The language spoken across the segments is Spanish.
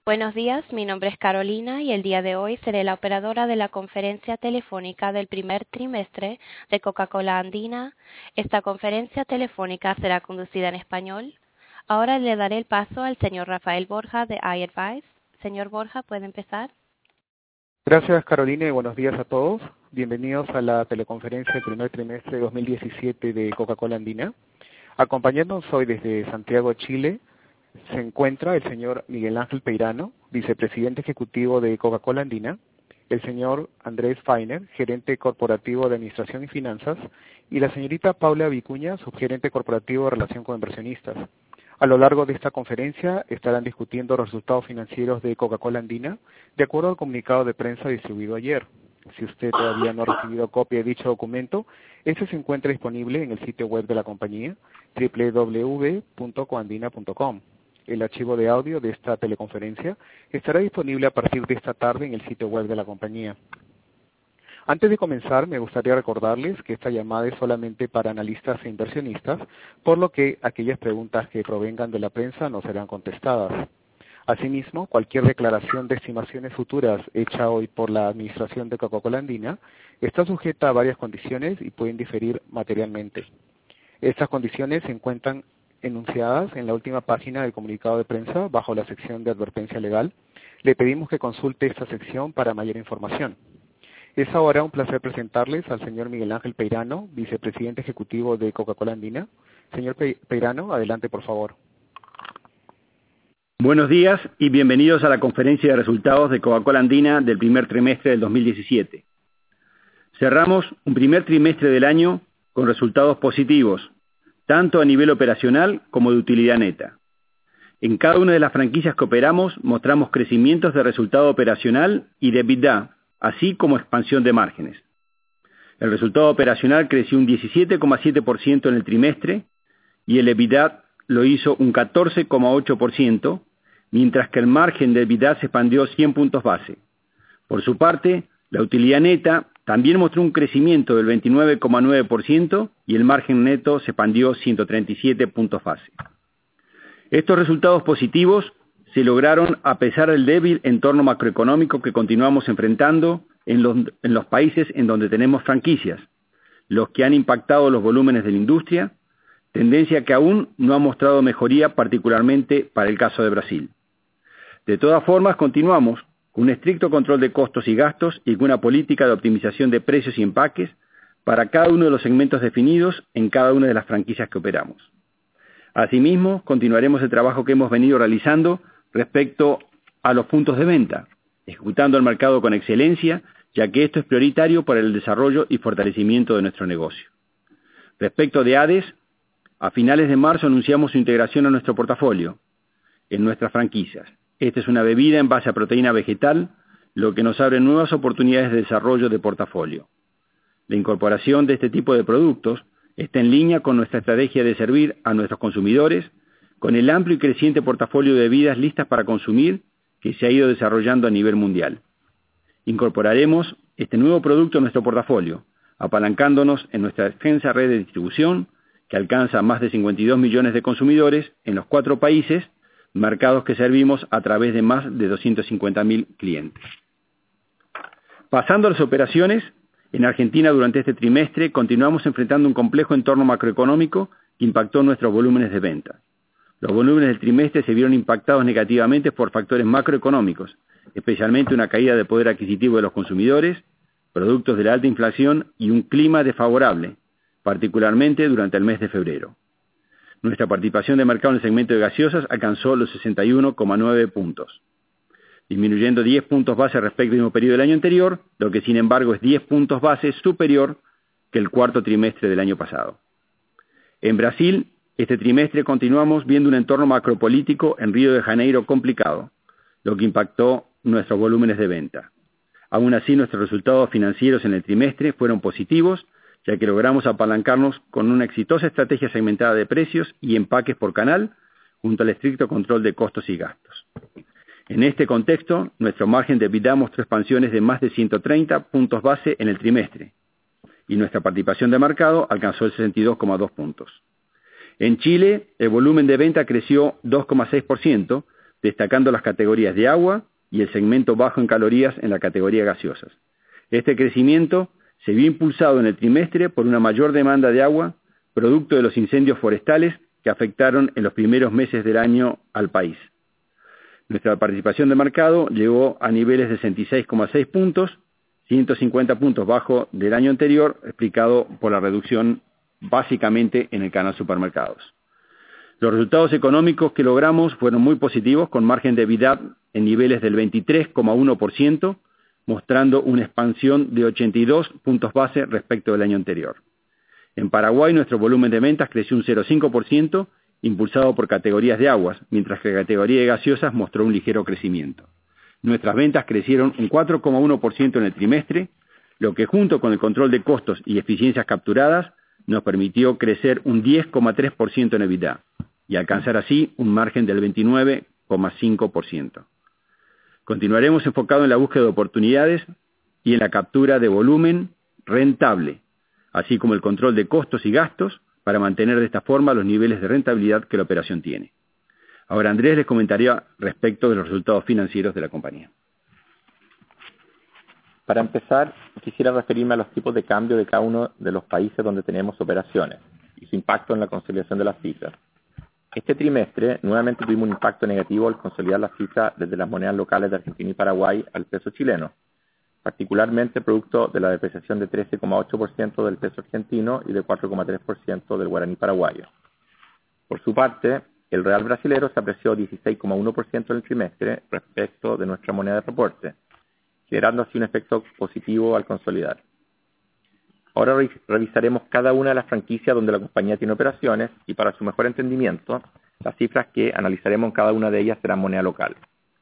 Buenos días, mi nombre es Carolina y el día de hoy seré la operadora de la conferencia telefónica del primer trimestre de Coca-Cola Andina. Esta conferencia telefónica será conducida en español. Ahora le daré el paso al señor Rafael Borja de iAdvice. Señor Borja, ¿puede empezar? Gracias, Carolina, y buenos días a todos. Bienvenidos a la teleconferencia del primer trimestre de 2017 de Coca-Cola Andina. Acompañándonos hoy desde Santiago, Chile, se encuentra el señor Miguel Ángel Peirano, vicepresidente ejecutivo de Coca-Cola Andina, el señor Andrés Feiner, gerente corporativo de Administración y Finanzas, y la señorita Paula Vicuña, subgerente corporativo de Relación con Inversionistas. A lo largo de esta conferencia estarán discutiendo los resultados financieros de Coca-Cola Andina, de acuerdo al comunicado de prensa distribuido ayer. Si usted todavía no ha recibido copia de dicho documento, este se encuentra disponible en el sitio web de la compañía, www.coandina.com. El archivo de audio de esta teleconferencia estará disponible a partir de esta tarde en el sitio web de la compañía. Antes de comenzar, me gustaría recordarles que esta llamada es solamente para analistas e inversionistas, por lo que aquellas preguntas que provengan de la prensa no serán contestadas. Asimismo, cualquier declaración de estimaciones futuras hecha hoy por la Administración de Coca-Cola Andina está sujeta a varias condiciones y pueden diferir materialmente. Estas condiciones se encuentran enunciadas en la última página del comunicado de prensa bajo la sección de advertencia legal. Le pedimos que consulte esta sección para mayor información. Es ahora un placer presentarles al señor Miguel Ángel Peirano, vicepresidente ejecutivo de Coca-Cola Andina. Señor Peirano, adelante por favor. Buenos días y bienvenidos a la conferencia de resultados de Coca-Cola Andina del primer trimestre del 2017. Cerramos un primer trimestre del año con resultados positivos, tanto a nivel operacional como de utilidad neta. En cada una de las franquicias que operamos mostramos crecimientos de resultado operacional y de EBITDA, así como expansión de márgenes. El resultado operacional creció un 17,7% en el trimestre y el EBITDA lo hizo un 14,8%, mientras que el margen de EBITDA se expandió 100 puntos base. Por su parte, la utilidad neta también mostró un crecimiento del 29,9% y el margen neto se expandió 137 puntos base. Estos resultados positivos se lograron a pesar del débil entorno macroeconómico que continuamos enfrentando en los países en donde tenemos franquicias, los que han impactado los volúmenes de la industria, tendencia que aún no ha mostrado mejoría, particularmente para el caso de Brasil. De todas formas, continuamos con un estricto control de costos y gastos y con una política de optimización de precios y empaques para cada uno de los segmentos definidos en cada una de las franquicias que operamos. Asimismo, continuaremos el trabajo que hemos venido realizando respecto a los puntos de venta, ejecutando el mercado con excelencia, ya que esto es prioritario para el desarrollo y fortalecimiento de nuestro negocio. Respecto de ADES, a finales de marzo anunciamos su integración a nuestro portafolio, en nuestras franquicias. Esta es una bebida en base a proteína vegetal, lo que nos abre nuevas oportunidades de desarrollo de portafolio. La incorporación de este tipo de productos está en línea con nuestra estrategia de servir a nuestros consumidores, con el amplio y creciente portafolio de bebidas listas para consumir que se ha ido desarrollando a nivel mundial. Incorporaremos este nuevo producto a nuestro portafolio, apalancándonos en nuestra extensa red de distribución, que alcanza más de 52 millones de consumidores en los 4 países, mercados que servimos a través de más de 250.000 clientes. Pasando a las operaciones, en Argentina durante este trimestre continuamos enfrentando un complejo entorno macroeconómico que impactó nuestros volúmenes de venta. Los volúmenes del trimestre se vieron impactados negativamente por factores macroeconómicos, especialmente una caída de poder adquisitivo de los consumidores, productos de la alta inflación y un clima desfavorable, particularmente durante el mes de febrero. Nuestra participación de mercado en el segmento de gaseosas alcanzó los 61,9 puntos, disminuyendo 10 puntos base respecto al mismo periodo del año anterior, lo que sin embargo es 10 puntos base superior que el cuarto trimestre del año pasado. En Brasil, este trimestre continuamos viendo un entorno macropolítico en Río de Janeiro complicado, lo que impactó nuestros volúmenes de venta. Aún así, nuestros resultados financieros en el trimestre fueron positivos, ya que logramos apalancarnos con una exitosa estrategia segmentada de precios y empaques por canal, junto al estricto control de costos y gastos. En este contexto, nuestro margen de EBITDA mostró expansiones de más de 130 puntos base en el trimestre, y nuestra participación de mercado alcanzó el 62,2 puntos. En Chile, el volumen de venta creció 2,6%, destacando las categorías de agua y el segmento bajo en calorías en la categoría gaseosas. Este crecimiento se vio impulsado en el trimestre por una mayor demanda de agua, producto de los incendios forestales que afectaron en los primeros meses del año al país. Nuestra participación de mercado llegó a niveles de 66,6 puntos, 150 puntos bajo del año anterior, explicado por la reducción básicamente en el canal supermercados. Los resultados económicos que logramos fueron muy positivos, con margen de EBITDA en niveles del 23,1%, mostrando una expansión de 82 puntos base respecto del año anterior. En Paraguay, nuestro volumen de ventas creció un 0,5%, impulsado por categorías de aguas, mientras que la categoría de gaseosas mostró un ligero crecimiento. Nuestras ventas crecieron un 4,1% en el trimestre, lo que junto con el control de costos y eficiencias capturadas nos permitió crecer un 10,3% en EBITDA y alcanzar así un margen del 29,5%. Continuaremos enfocados en la búsqueda de oportunidades y en la captura de volumen rentable, así como el control de costos y gastos para mantener de esta forma los niveles de rentabilidad que la operación tiene. Ahora Andrés les comentaría respecto de los resultados financieros de la compañía. Para empezar, quisiera referirme a los tipos de cambio de cada uno de los países donde tenemos operaciones y su impacto en la consolidación de las cifras. Este trimestre, nuevamente tuvimos un impacto negativo al consolidar las cifras desde las monedas locales de Argentina y Paraguay al peso chileno, particularmente producto de la depreciación de 13,8% del peso argentino y de 4,3% del guaraní paraguayo. Por su parte, el real brasilero se apreció 16,1% en el trimestre respecto de nuestra moneda de reporte, generando así un efecto positivo al consolidar. Ahora revisaremos cada una de las franquicias donde la compañía tiene operaciones y para su mejor entendimiento, las cifras que analizaremos en cada una de ellas serán moneda local.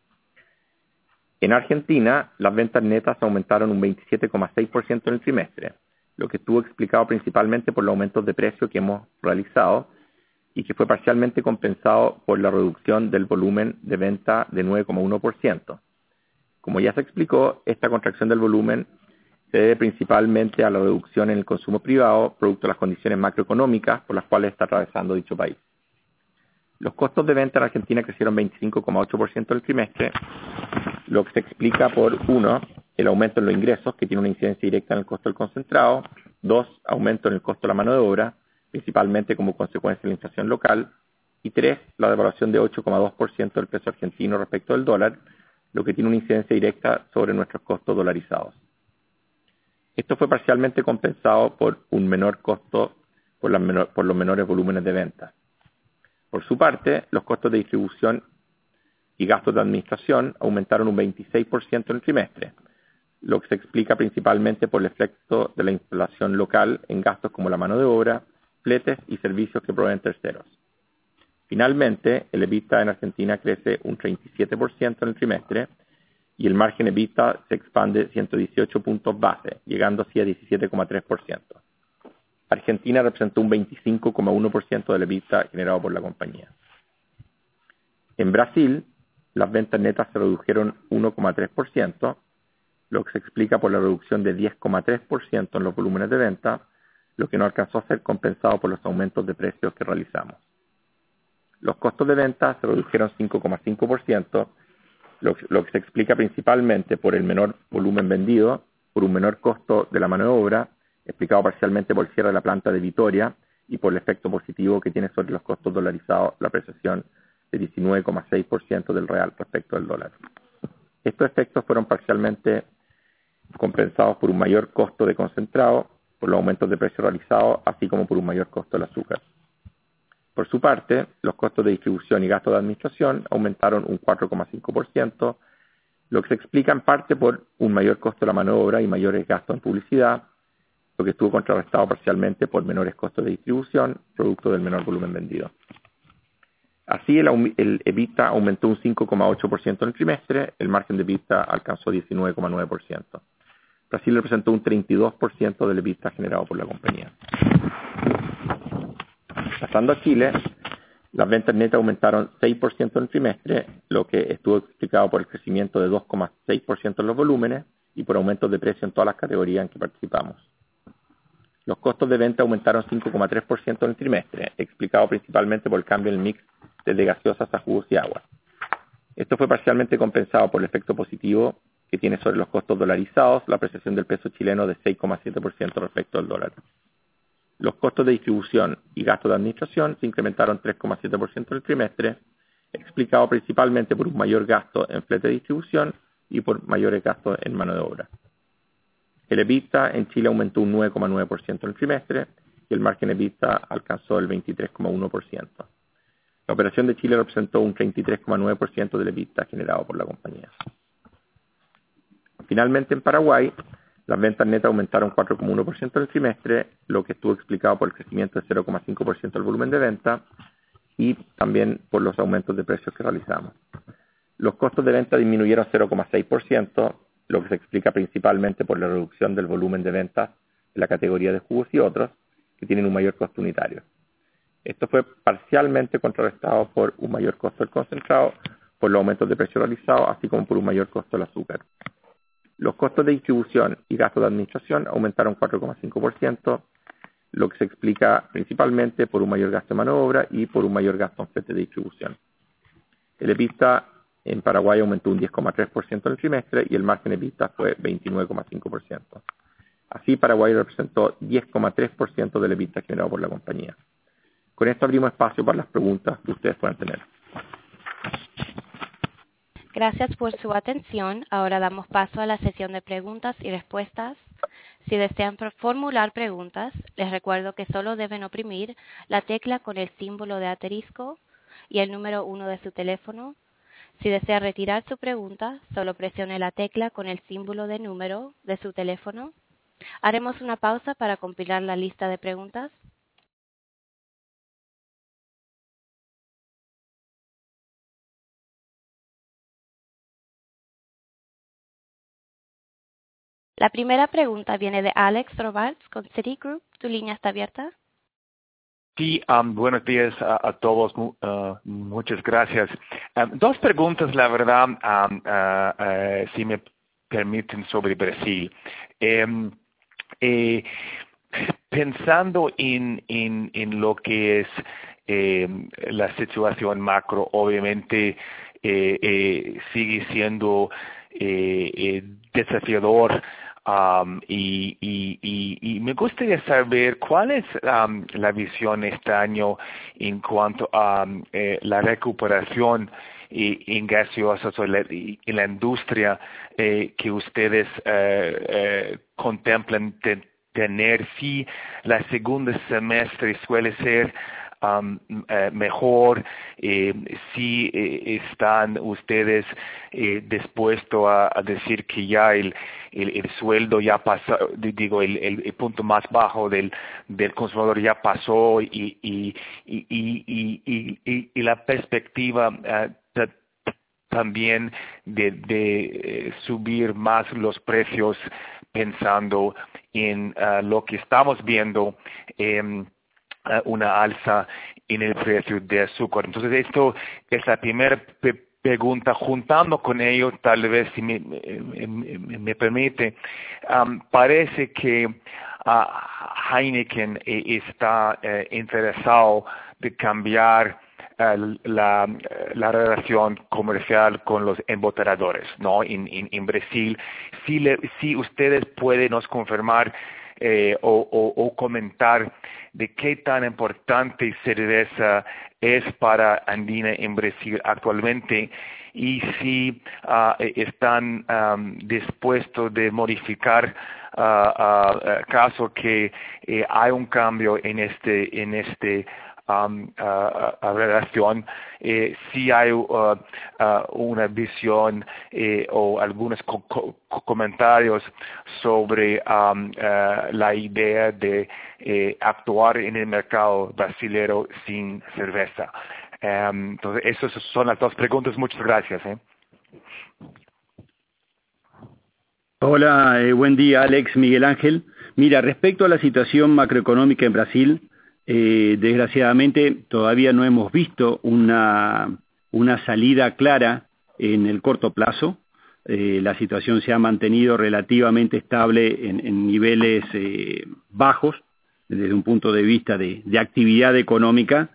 En Argentina, las ventas netas aumentaron un 27,6% en el trimestre, lo que estuvo explicado principalmente por los aumentos de precio que hemos realizado y que fue parcialmente compensado por la reducción del volumen de venta de 9,1%. Como ya se explicó, esta contracción del volumen se debe principalmente a la reducción en el consumo privado, producto de las condiciones macroeconómicas por las cuales está atravesando dicho país. Los costos de venta en Argentina crecieron 25,8% en el trimestre, lo que se explica por 1, el aumento en los ingresos, que tiene una incidencia directa en el costo del concentrado, 2, aumento en el costo de la mano de obra, principalmente como consecuencia de la inflación local, y 3, la devaluación de 8,2% del peso argentino respecto del dólar, lo que tiene una incidencia directa sobre nuestros costos dolarizados. Esto fue parcialmente compensado por un menor costo por los menores volúmenes de venta. Por su parte, los costos de distribución y gastos de administración aumentaron un 26% en el trimestre, lo que se explica principalmente por el efecto de la inflación local en gastos como la mano de obra, fletes y servicios que proveen terceros. Finalmente, el EBITDA en Argentina crece un 37% en el trimestre y el margen EBITDA se expande 118 puntos base, llegando así a 17,3%. Argentina representó un 25,1% del EBITDA generado por la compañía. En Brasil, las ventas netas se redujeron 1,3%, lo que se explica por la reducción de 10,3% en los volúmenes de venta, lo que no alcanzó a ser compensado por los aumentos de precios que realizamos. Los costos de venta se redujeron 5,5%, lo que se explica principalmente por el menor volumen vendido, por un menor costo de la mano de obra, explicado parcialmente por el cierre de la planta de Vitoria y por el efecto positivo que tiene sobre los costos dolarizados la apreciación de 19,6% del real respecto del dólar. Estos efectos fueron parcialmente compensados por un mayor costo de concentrado, por los aumentos de precio realizados, así como por un mayor costo del azúcar. Por su parte, los costos de distribución y gastos de administración aumentaron un 4,5%, lo que se explica en parte por un mayor costo de la mano de obra y mayores gastos en publicidad, lo que estuvo contrarrestado parcialmente por menores costos de distribución, producto del menor volumen vendido. Así, el EBITDA aumentó un 5,8% en el trimestre, el margen de EBITDA alcanzó 19,9%. Brasil representó un 32% del EBITDA generado por la compañía. Pasando a Chile, las ventas netas aumentaron 6% en el trimestre, lo que estuvo explicado por el crecimiento de 2,6% en los volúmenes y por aumentos de precio en todas las categorías en que participamos. Los costos de venta aumentaron 5,3% en el trimestre, explicado principalmente por el cambio en el mix desde gaseosas a jugos y agua. Esto fue parcialmente compensado por el efecto positivo que tiene sobre los costos dolarizados la apreciación del peso chileno de 6,7% respecto al dólar. Los costos de distribución y gastos de administración se incrementaron 3,7% en el trimestre, explicado principalmente por un mayor gasto en flete de distribución y por mayores gastos en mano de obra. El EBITDA en Chile aumentó un 9,9% en el trimestre y el margen EBITDA alcanzó el 23,1%. La operación de Chile representó un 33,9% del EBITDA generado por la compañía. Finalmente, en Paraguay, las ventas netas aumentaron 4,1% en el trimestre, lo que estuvo explicado por el crecimiento de 0,5% del volumen de venta y también por los aumentos de precios que realizamos. Los costos de venta disminuyeron 0,6%, lo que se explica principalmente por la reducción del volumen de ventas en la categoría de jugos y otros, que tienen un mayor costo unitario. Esto fue parcialmente contrarrestado por un mayor costo del concentrado, por los aumentos de precio realizados, así como por un mayor costo del azúcar. Los costos de distribución y gastos de administración aumentaron 4,5%, lo que se explica principalmente por un mayor gasto de mano de obra y por un mayor gasto en flete de distribución. El EBITDA en Paraguay aumentó un 10,3% en el trimestre y el margen EBITDA fue 29,5%. Así, Paraguay representó 10,3% del EBITDA generado por la compañía. Con esto abrimos espacio para las preguntas que ustedes puedan tener. Gracias por su atención. Ahora damos paso a la sesión de preguntas y respuestas. Si desean formular preguntas, les recuerdo que solo deben oprimir la tecla con el símbolo de asterisco y el número 1 de su teléfono. Si desea retirar su pregunta, solo presione la tecla con el símbolo de número de su teléfono. Haremos una pausa para compilar la lista de preguntas. La primera pregunta viene de Alex Robarts con Citigroup. ¿Tu línea está abierta? Sí, buenos días a todos. Muchas gracias. Dos preguntas, la verdad, si me permiten, sobre Brasil. Pensando en lo que es la situación macro, obviamente sigue siendo desafiador. Y me gustaría saber cuál es la visión este año en cuanto a la recuperación en gaseosas en la industria que ustedes contemplan tener. Si la segunda semestre suele ser mejor, si están ustedes dispuestos a decir que ya el sueldo ya pasó, digo, el punto más bajo del consumidor ya pasó y la perspectiva también de subir más los precios, pensando en lo que estamos viendo, una alza en el precio de azúcar. Entonces, esto es la primera pregunta. Juntando con ello, tal vez, si me permite, parece que Heineken está interesado de cambiar la relación comercial con los embotelladores, ¿no? En Brasil. Si ustedes pueden nos confirmar o comentar de qué tan importante cerveza es para Andina en Brasil actualmente, y si están dispuestos de modificar caso que hay un cambio en este relación, si hay una visión o algunos comentarios sobre la idea de actuar en el mercado brasilero sin cerveza. Entonces, esas son las dos preguntas. Muchas gracias. Hola, buen día, Alex. Miguel Ángel. Mira, respecto a la situación macroeconómica en Brasil, desgraciadamente todavía no hemos visto una salida clara en el corto plazo. La situación se ha mantenido relativamente estable en niveles bajos desde un punto de vista de actividad económica,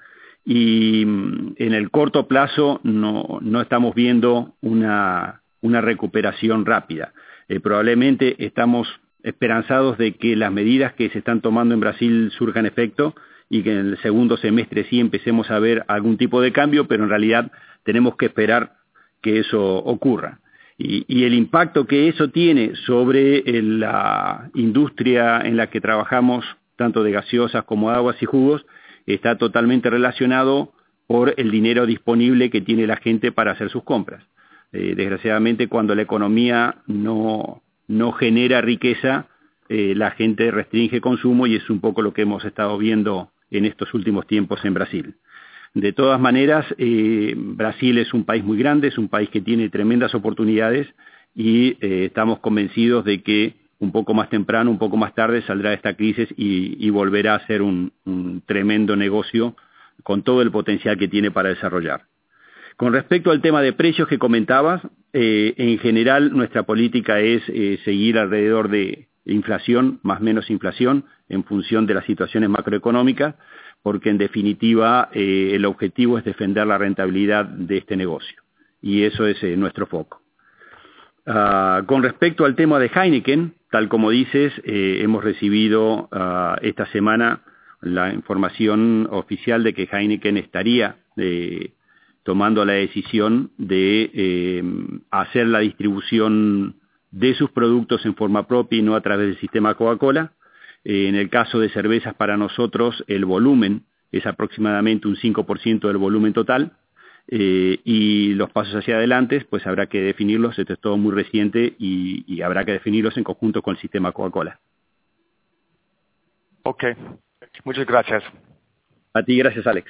y en el corto plazo no estamos viendo una recuperación rápida. Probablemente estamos esperanzados de que las medidas que se están tomando en Brasil surjan efecto y que en el segundo semestre sí empecemos a ver algún tipo de cambio, pero en realidad tenemos que esperar que eso ocurra. Y el impacto que eso tiene sobre la industria en la que trabajamos, tanto de gaseosas como aguas y jugos, está totalmente relacionado por el dinero disponible que tiene la gente para hacer sus compras. Desgraciadamente, cuando la economía no genera riqueza, la gente restringe consumo y es un poco lo que hemos estado viendo en estos últimos tiempos en Brasil. De todas maneras, Brasil es un país muy grande, es un país que tiene tremendas oportunidades y estamos convencidos de que un poco más temprano, un poco más tarde saldrá de esta crisis y volverá a ser un tremendo negocio con todo el potencial que tiene para desarrollar. Con respecto al tema de precios que comentabas, en general nuestra política es seguir alrededor de inflación, más o menos inflación, en función de las situaciones macroeconómicas, porque en definitiva el objetivo es defender la rentabilidad de este negocio, y eso es nuestro foco. Con respecto al tema de Heineken, tal como dices, hemos recibido esta semana la información oficial de que Heineken estaría tomando la decisión de hacer la distribución de sus productos en forma propia y no a través del sistema Coca-Cola. En el caso de cervezas, para nosotros el volumen es aproximadamente un 5% del volumen total, y los pasos hacia adelante pues habrá que definirlos. Esto es todo muy reciente y habrá que definirlos en conjunto con el sistema Coca-Cola. Ok, muchas gracias. A ti, gracias, Alex.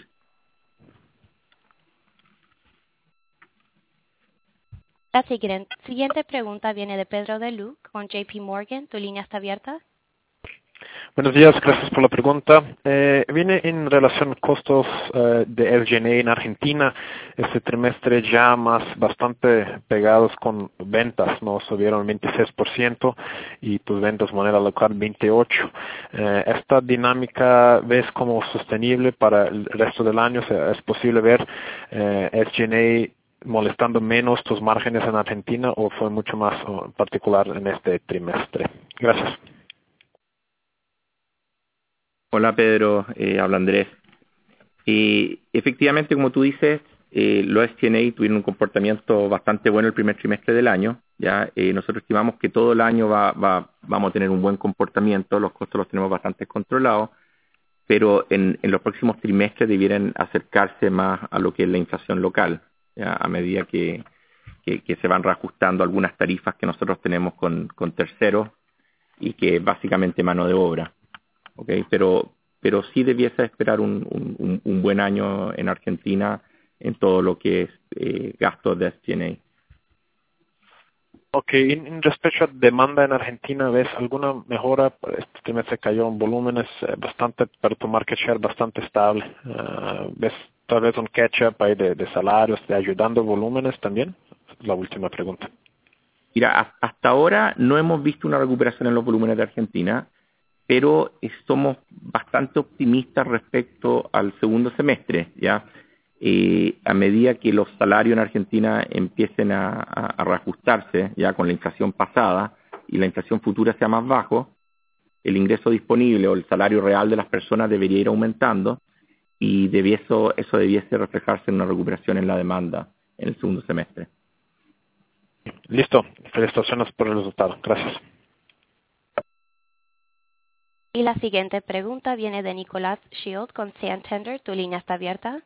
La siguiente pregunta viene de Pedro de Luc con JP Morgan. ¿Tu línea está abierta? Buenos días, gracias por la pregunta. Viene en relación a costos de SG&A en Argentina. Este trimestre ya bastante pegados con ventas, ¿no? Subieron 26% y tus ventas moneda local 28%. ¿Esta dinámica ves como sostenible para el resto del año? O sea, ¿es posible ver SG&A molestando menos tus márgenes en Argentina o fue mucho más particular en este trimestre? Gracias. Hola Pedro, habla Andrés. Efectivamente, como tú dices, los SG&A tuvieron un comportamiento bastante bueno el primer trimestre del año. Ya nosotros estimamos que todo el año vamos a tener un buen comportamiento, los costos los tenemos bastante controlados, pero en los próximos trimestres debieran acercarse más a lo que es la inflación local, ¿ya? A medida que se van reajustando algunas tarifas que nosotros tenemos con terceros y que es básicamente mano de obra. Okay, pero sí debiese esperar un buen año en Argentina en todo lo que es gastos de SG&A. Ok, en respecto a demanda en Argentina, ¿ves alguna mejora? Este trimestre cayó en volúmenes bastante, pero tu market share bastante estable. ¿Ves tal vez un catch-up ahí de salarios, de ayudando volúmenes también? La última pregunta. Mira, hasta ahora no hemos visto una recuperación en los volúmenes de Argentina, pero somos bastante optimistas respecto al segundo semestre, ¿ya? A medida que los salarios en Argentina empiecen a reajustarse, ya con la inflación pasada, y la inflación futura sea más bajo, el ingreso disponible o el salario real de las personas debería ir aumentando, y eso debiese reflejarse en una recuperación en la demanda en el segundo semestre. Listo. Felicitaciones por el resultado. Gracias. Y la siguiente pregunta viene de Nicolás Shield con Santander. ¿Tu línea está abierta?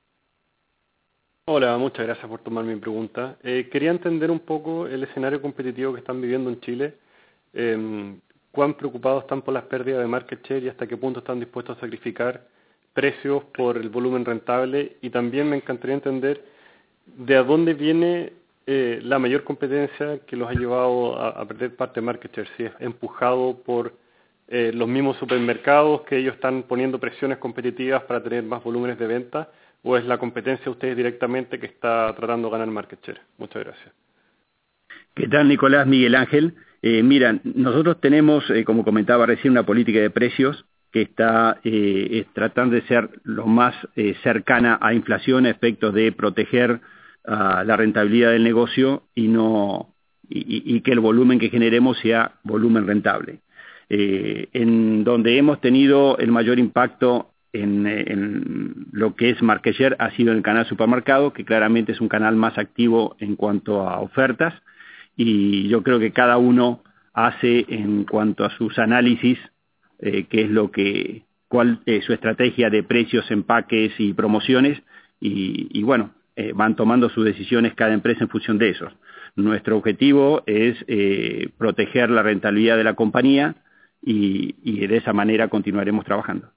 Hola, muchas gracias por tomar mi pregunta. Quería entender un poco el escenario competitivo que están viviendo en Chile. ¿Cuán preocupados están por las pérdidas de market share y hasta qué punto están dispuestos a sacrificar precios por el volumen rentable? Y también me encantaría entender de a dónde viene la mayor competencia que los ha llevado a perder parte de market share. Si es empujado por los mismos supermercados que ellos están poniendo presiones competitivas para tener más volúmenes de venta, o es la competencia de ustedes directamente que está tratando de ganar market share. Muchas gracias. ¿Qué tal, Nicolás? Miguel Ángel. Mira, nosotros tenemos, como comentaba recién, una política de precios que está tratando de ser lo más cercana a inflación a efectos de proteger la rentabilidad del negocio y que el volumen que generemos sea volumen rentable. En donde hemos tenido el mayor impacto en lo que es market share ha sido en el canal supermercado, que claramente es un canal más activo en cuanto a ofertas, y yo creo que cada uno hace en cuanto a sus análisis qué es cuál es su estrategia de precios, empaques y promociones, y bueno, van tomando sus decisiones cada empresa en función de eso. Nuestro objetivo es proteger la rentabilidad de la compañía y de esa manera continuaremos trabajando.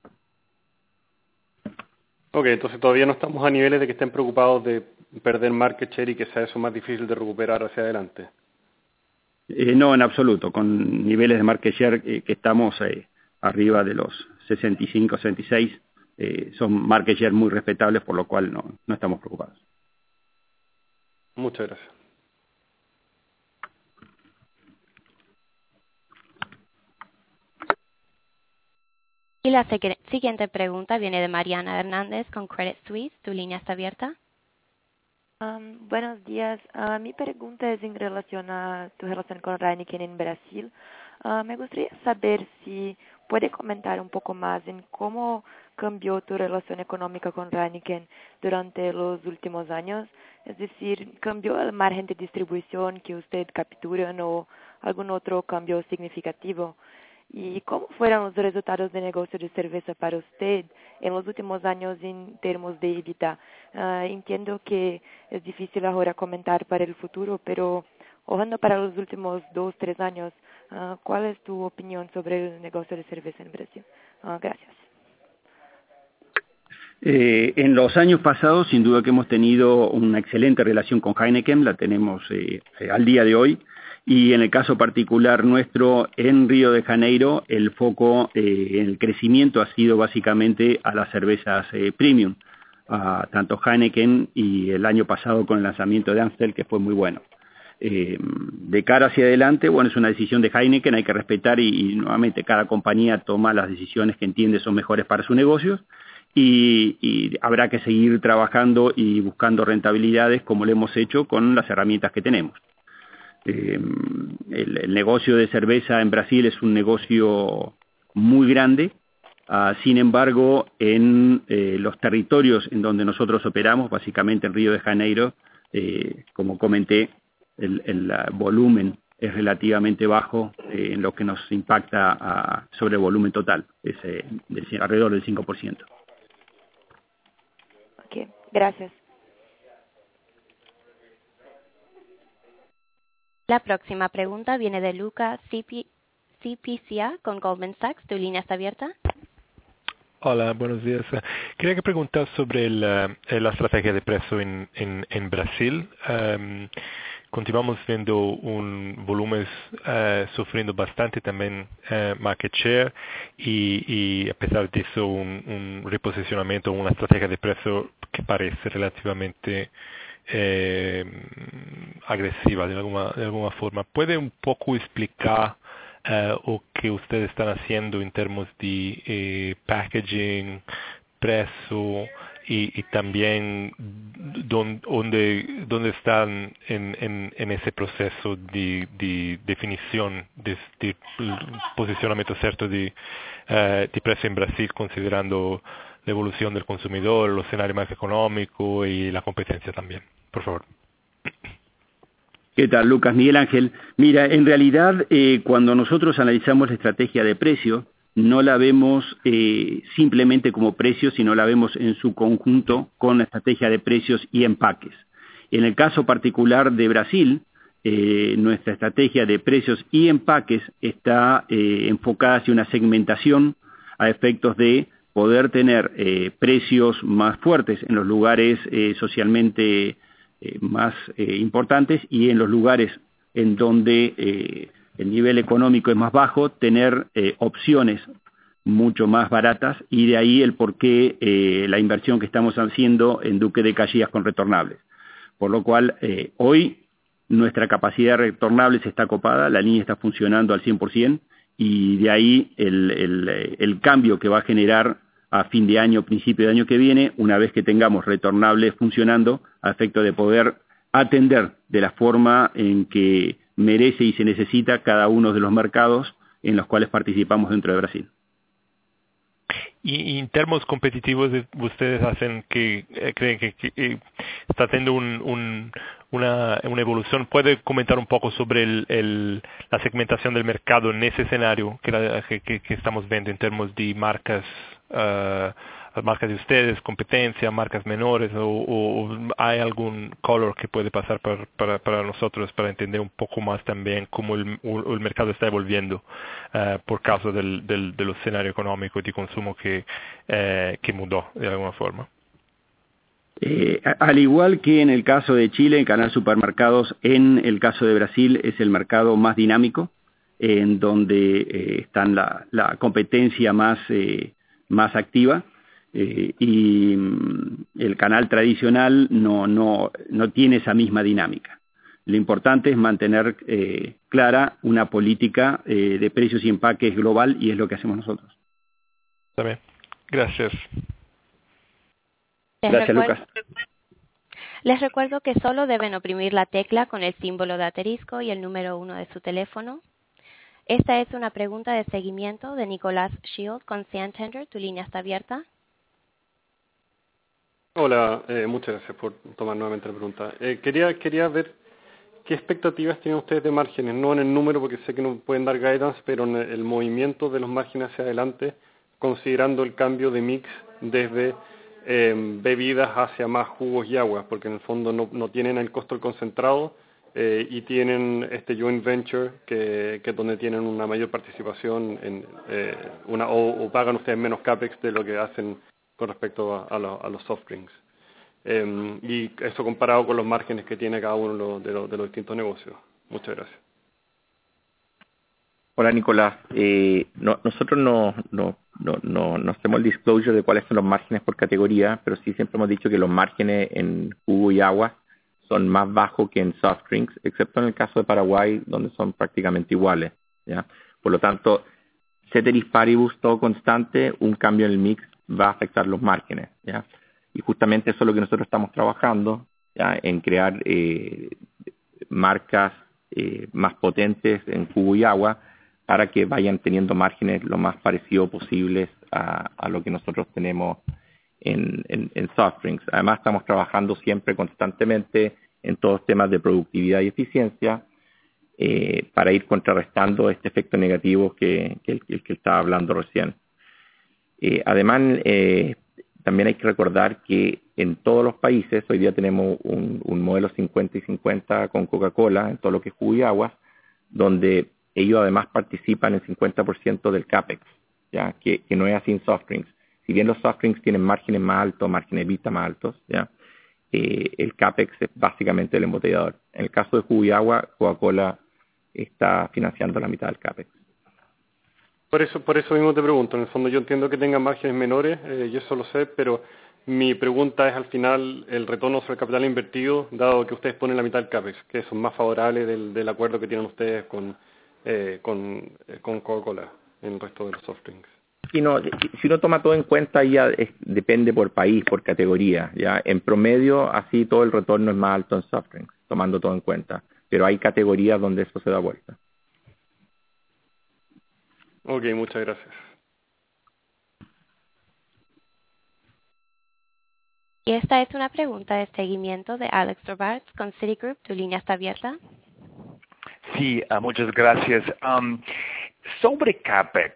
Ok, entonces todavía no estamos a niveles de que estén preocupados de perder market share y que sea eso más difícil de recuperar hacia adelante. No, en absoluto. Con niveles de market share que estamos arriba de los 65, 66, son market share muy respetables, por lo cual no estamos preocupados. Muchas gracias. Y la siguiente pregunta viene de Mariana Hernández con Credit Suisse. ¿Tu línea está abierta? Buenos días. Mi pregunta es en relación a tu relación con Heineken en Brasil. Me gustaría saber si puede comentar un poco más en cómo cambió tu relación económica con Heineken durante los últimos años. Es decir, ¿cambió el margen de distribución que usted captura o algún otro cambio significativo? ¿Y cómo fueron los resultados de negocio de cerveza para usted en los últimos años en términos de EBITDA? Entiendo que es difícil ahora comentar para el futuro, pero hablando para los últimos 2-3 años, ¿cuál es tu opinión sobre el negocio de cerveza en Brasil? Gracias. En los años pasados, sin duda que hemos tenido una excelente relación con Heineken, la tenemos al día de hoy. Y en el caso particular nuestro, en Río de Janeiro, el foco en el crecimiento ha sido básicamente a las cervezas premium, tanto Heineken y el año pasado con el lanzamiento de Amstel, que fue muy bueno. De cara hacia adelante, bueno, es una decisión de Heineken, hay que respetar y nuevamente cada compañía toma las decisiones que entiende son mejores para sus negocios y habrá que seguir trabajando y buscando rentabilidades como lo hemos hecho con las herramientas que tenemos. El negocio de cerveza en Brasil es un negocio muy grande, sin embargo en los territorios en donde nosotros operamos, básicamente en Río de Janeiro, como comenté, el volumen es relativamente bajo en lo que nos impacta sobre el volumen total, es alrededor del 5%. Ok, gracias. La próxima pregunta viene de Luca Cipiccia con Goldman Sachs. ¿Tu línea está abierta? Hola, buenos días. Quería que preguntar sobre la estrategia de precio en Brasil. Continuamos viendo volúmenes sufriendo bastante también market share y a pesar de eso un reposicionamiento, una estrategia de precio que parece relativamente agresiva de alguna forma. ¿Puede un poco explicar o que ustedes están haciendo en términos de packaging, precio y también dónde están en ese proceso de definición de posicionamiento cierto de precio en Brasil, considerando la evolución del consumidor, el escenario macroeconómico y la competencia también? Por favor. ¿Qué tal, Lucas? Miguel Ángel. Mira, en realidad, cuando nosotros analizamos la estrategia de precio, no la vemos simplemente como precio, sino la vemos en su conjunto con la estrategia de precios y empaques. En el caso particular de Brasil, nuestra estrategia de precios y empaques está enfocada hacia una segmentación a efectos de poder tener precios más fuertes en los lugares socialmente más importantes y en los lugares en donde el nivel económico es más bajo, tener opciones mucho más baratas y de ahí el porqué la inversión que estamos haciendo en Duque de Caxias con retornables. Por lo cual, hoy nuestra capacidad de retornables está copada, la línea está funcionando al 100% y de ahí el cambio que va a generar a fin de año, principio de año que viene, una vez que tengamos retornables funcionando, a efecto de poder atender de la forma en que merece y se necesita cada uno de los mercados en los cuales participamos dentro de Brasil. Y en términos competitivos, ustedes creen que está teniendo una evolución. ¿Puede comentar un poco sobre la segmentación del mercado en ese escenario que estamos viendo en términos de marcas, marcas de ustedes, competencia, marcas menores, o hay algún color que puede pasar para nosotros para entender un poco más también cómo el mercado está evolviendo por causa del escenario económico y de consumo que mudó de alguna forma? Al igual que en el caso de Chile, en Canal Supermercados, en el caso de Brasil es el mercado más dinámico, en donde están la competencia más activa, y el canal tradicional no tiene esa misma dinámica. Lo importante es mantener clara una política de precios y empaques global, y es lo que hacemos nosotros. Está bien. Gracias. Gracias, Lucas. Les recuerdo que solo deben oprimir la tecla con el símbolo de asterisco y el número 1 de su teléfono. Esta es una pregunta de seguimiento de Nicolás Shield con Santander. Tu línea está abierta. Hola, muchas gracias por tomar nuevamente la pregunta. Quería ver qué expectativas tienen ustedes de márgenes, no en el número porque sé que no pueden dar guidance, pero en el movimiento de los márgenes hacia adelante, considerando el cambio de mix desde bebidas hacia más jugos y aguas, porque en el fondo no tienen el costo del concentrado y tienen este joint venture que donde tienen una mayor participación o pagan ustedes menos capex de lo que hacen con respecto a los soft drinks. Y eso comparado con los márgenes que tiene cada uno de los distintos negocios. Muchas gracias. Hola, Nicolás. Nosotros no hacemos el disclosure de cuáles son los márgenes por categoría, pero sí siempre hemos dicho que los márgenes en jugo y agua son más bajos que en soft drinks, excepto en el caso de Paraguay, donde son prácticamente iguales, ¿ya? Por lo tanto, ceteris paribus, todo constante, un cambio en el mix va a afectar los márgenes, ¿ya? Y justamente eso es lo que nosotros estamos trabajando, ¿ya? En crear marcas más potentes en jugo y agua para que vayan teniendo márgenes lo más parecido posibles a lo que nosotros tenemos en soft drinks. Además, estamos trabajando siempre constantemente en todos los temas de productividad y eficiencia para ir contrarrestando este efecto negativo que estaba hablando recién. Además, también hay que recordar que en todos los países hoy día tenemos un modelo 50 y 50 con Coca-Cola en todo lo que es jugo y agua, donde ellos además participan en 50% del CAPEX, ¿ya? Que no es así en soft drinks. Si bien los soft drinks tienen márgenes más altos, márgenes EBITDA más altos, ¿ya? El CAPEX es básicamente el embotellador. En el caso de jugo y agua, Coca-Cola está financiando la mitad del CAPEX. Por eso mismo te pregunto. En el fondo yo entiendo que tengan márgenes menores, yo eso lo sé, pero mi pregunta es al final el retorno sobre el capital invertido, dado que ustedes ponen la mitad del CAPEX, que son más favorables del acuerdo que tienen ustedes con Coca-Cola en el resto de los soft drinks. Si uno toma todo en cuenta, ya depende por país, por categoría, ¿ya? En promedio, así todo el retorno es más alto en soft drinks, tomando todo en cuenta. Pero hay categorías donde eso se da vuelta. Ok, muchas gracias. Y esta es una pregunta de seguimiento de Alex Robarts con Citigroup. Tu línea está abierta. Sí, muchas gracias. Sobre CAPEX,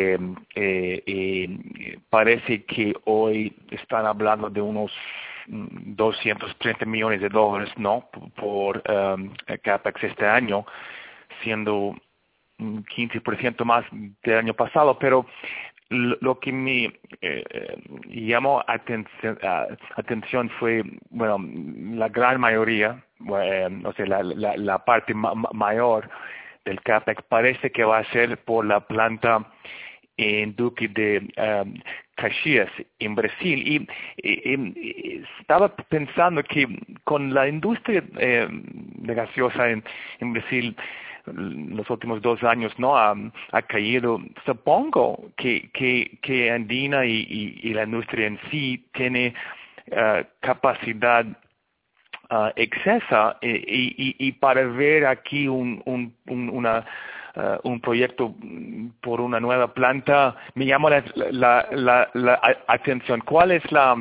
parece que hoy están hablando de unos 230 millones de dólares, ¿no? Por CAPEX este año, siendo 15% más del año pasado, pero lo que me llamó atención fue, bueno, la gran mayoría, o sea, la parte mayor del CAPEX parece que va a ser por la planta en Duque de Caxias, en Brasil. Y estaba pensando que con la industria de gaseosa en Brasil los últimos 2 años no ha caído. Supongo que Andina y la industria en sí tiene capacidad excesa y para ver aquí un proyecto por una nueva planta me llama la atención. ¿Cuál es la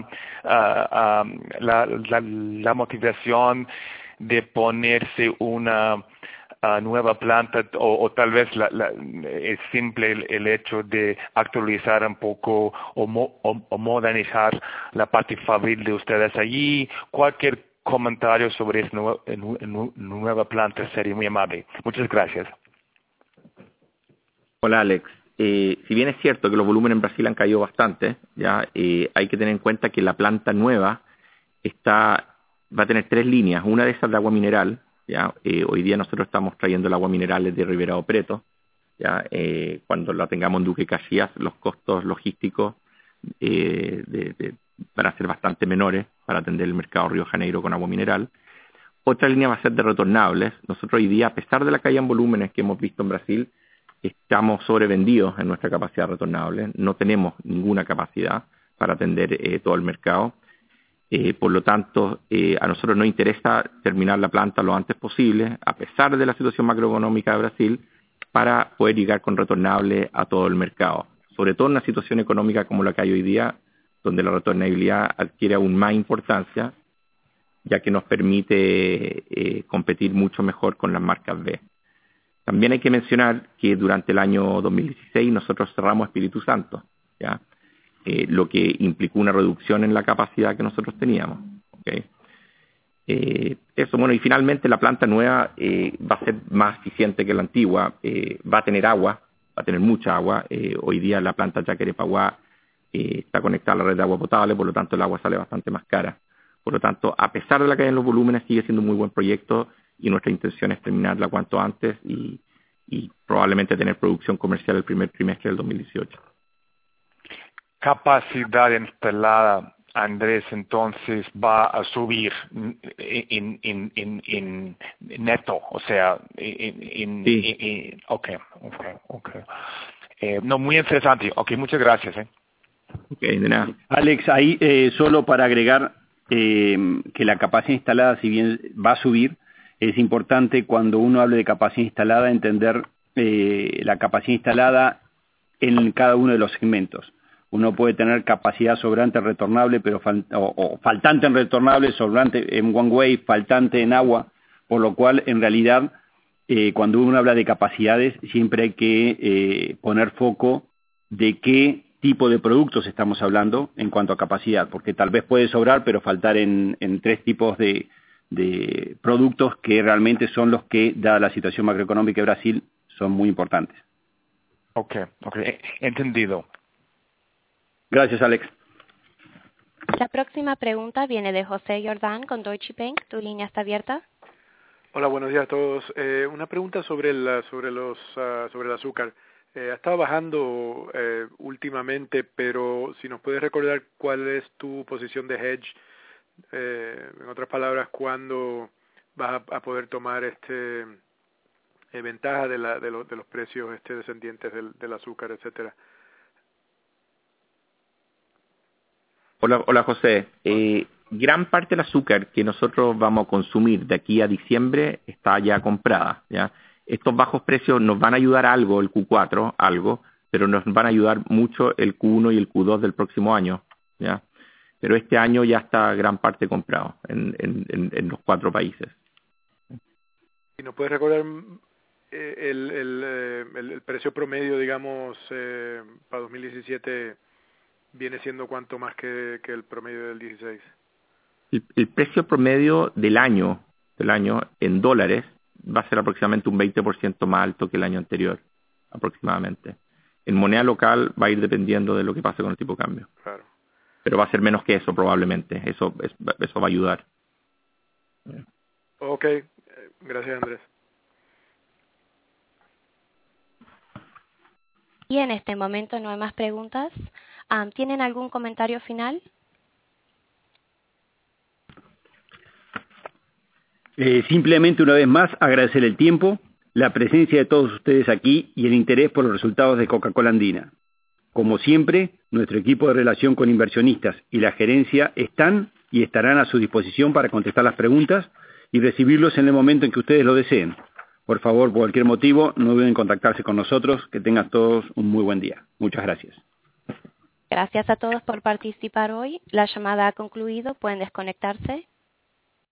motivación de ponerse una nueva planta o tal vez es simple el hecho de actualizar un poco o modernizar la parte fabril de ustedes allí? Cualquier comentario sobre esta nueva planta sería muy amable. Muchas gracias. Hola Alex. Si bien es cierto que los volúmenes en Brasil han caído bastante, ya hay que tener en cuenta que la planta nueva va a tener 3 líneas. Una de esas de agua mineral. Ya, hoy día nosotros estamos trayendo el agua mineral desde Ribeirão Preto. Ya, cuando la tengamos en Duque Caxias, los costos logísticos van a ser bastante menores para atender el mercado Río de Janeiro con agua mineral. Otra línea va a ser de retornables. Nosotros hoy día, a pesar de la caída en volúmenes que hemos visto en Brasil, estamos sobrevendidos en nuestra capacidad retornable. No tenemos ninguna capacidad para atender todo el mercado. Por lo tanto, a nosotros nos interesa terminar la planta lo antes posible, a pesar de la situación macroeconómica de Brasil, para poder llegar con retornable a todo el mercado. Sobre todo en una situación económica como la que hay hoy día, donde la retornabilidad adquiere aún más importancia, ya que nos permite competir mucho mejor con las marcas B. También hay que mencionar que durante el año 2016 nosotros cerramos Espíritu Santo, ¿ya? Lo que implicó una reducción en la capacidad que nosotros teníamos. ¿Okay? Eso, bueno, y finalmente la planta nueva va a ser más eficiente que la antigua, va a tener agua, va a tener mucha agua. Hoy día la planta Jacarepaguá está conectada a la red de agua potable, por lo tanto el agua sale bastante más cara. Por lo tanto, a pesar de la caída en los volúmenes, sigue siendo un muy buen proyecto y nuestra intención es terminarla cuanto antes y probablemente tener producción comercial el primer trimestre del 2018. Capacidad instalada, Andrés, entonces va a subir en neto, o sea, sí. Okay. No, muy interesante. Okay, muchas gracias. Okay, de nada. Alex, ahí solo para agregar que la capacidad instalada, si bien va a subir, es importante cuando uno hable de capacidad instalada entender la capacidad instalada en cada uno de los segmentos. Uno puede tener capacidad sobrante retornable, pero faltante en retornable, sobrante en one way, faltante en agua, por lo cual en realidad cuando uno habla de capacidades siempre hay que poner foco de qué tipo de productos estamos hablando en cuanto a capacidad, porque tal vez puede sobrar, pero faltar en 3 tipos de productos que realmente son los que, dada la situación macroeconómica de Brasil, son muy importantes. Okay, entendido. Gracias, Alex. La próxima pregunta viene de José Jordán con Deutsche Bank. ¿Tu línea está abierta? Hola, buenos días a todos. Una pregunta sobre el azúcar. Ha estado bajando últimamente, pero si nos puedes recordar cuál es tu posición de hedge, en otras palabras, ¿cuándo vas a poder tomar ventaja de los precios descendientes del azúcar, etcétera? Hola José. Gran parte del azúcar que nosotros vamos a consumir de aquí a diciembre está ya comprada, ¿ya? Estos bajos precios nos van a ayudar algo, el Q4, pero nos van a ayudar mucho el Q1 y el Q2 del próximo año, ¿ya? Pero este año ya está gran parte comprado en los 4 países. ¿Y nos puedes recordar el precio promedio, digamos, para 2017 viene siendo cuánto más que el promedio del 16? El precio promedio del año en dólares va a ser aproximadamente un 20% más alto que el año anterior, aproximadamente. En moneda local va a ir dependiendo de lo que pase con el tipo de cambio. Claro. Pero va a ser menos que eso probablemente. Eso va a ayudar. Ok, gracias Andrés. Y en este momento no hay más preguntas. ¿Tienen algún comentario final? Simplemente una vez más agradecer el tiempo la presencia de todos ustedes aquí y el interés por los resultados de Coca-Cola Andina. Como siempre, nuestro equipo de relación con inversionistas y la gerencia están y estarán a su disposición para contestar las preguntas y recibirlos en el momento en que ustedes lo deseen. Por favor, por cualquier motivo, no duden en contactarse con nosotros. Que tengan todos un muy buen día. Muchas gracias. Gracias a todos por participar hoy. La llamada ha concluido. Pueden desconectarse.